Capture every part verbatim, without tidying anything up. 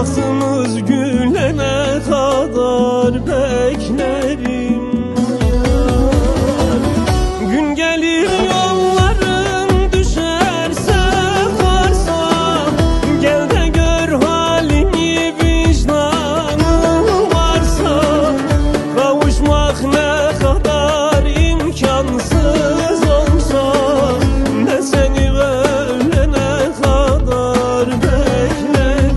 bahtımız gülene kadar beklerim. Gün gelir yolların düşerse varsa, gel de gör halimi vicdanın varsa. Kavuşmak ne kadar imkansız olsa, ne seni ölene kadar beklerim.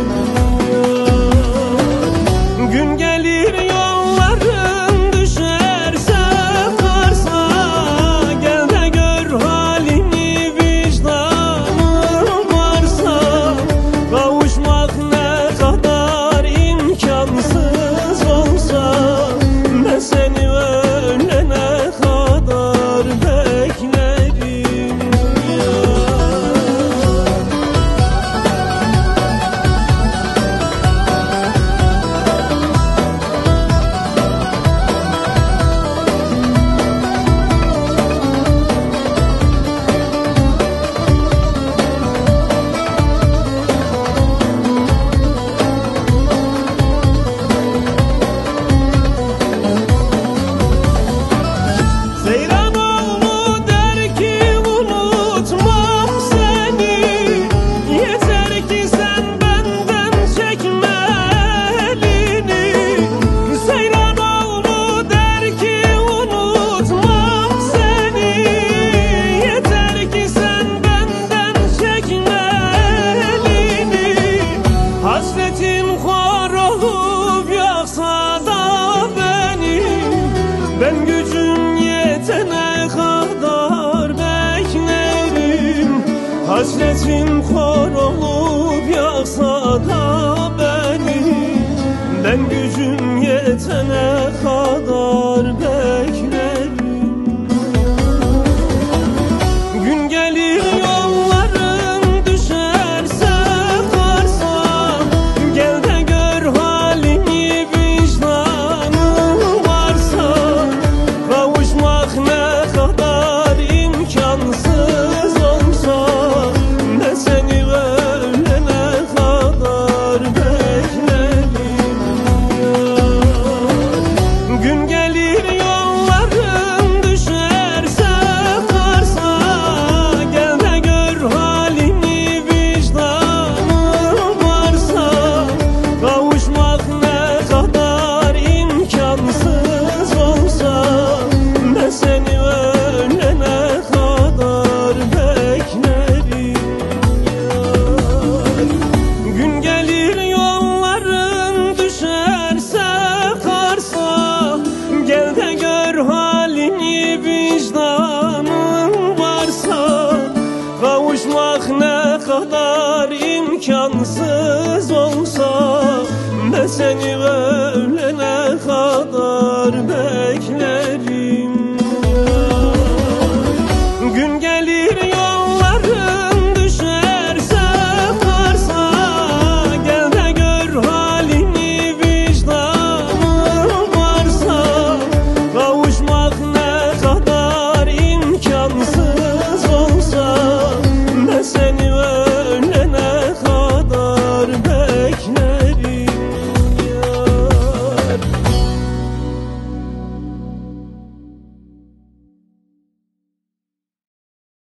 Gün gelir yolların düşerse varsa, gel de gör halimi vicdanın varsa. Kavuşmak ne kadar imkansız olsa, ne seni ölene kadar beklerim ya. Zeyranoğlu der ki unutmam seni, yeter ki sen benden çekme elini. Zeyranoğlu der ki unutmam seni, yeter ki sen benden çekme elini. Hasretin hor olup yaksa da beni, ben gücüm yetene kadar beklerim. Hasretin kor olup yaksa da beni, ben gücüm yetene kadar beklerim. Gün gelir yolların düşerse varsa, gel de gör halimi vicdanın varsa. Kavuşmak ne kadar imkansız olsa, ne seni ölene kadar beklerim ya. Gün gelir yolların düşerse varsa, gel de gör halimi vicdanın varsa. Kavuşmak ne kadar imkansız olsa, ne seni ölene kadar beklerim ya. Gün gelir yolların düşerse karsa, gel de gör halini vicdanın varsa. Kavuşmak ne kadar imkansız olsa, ne seni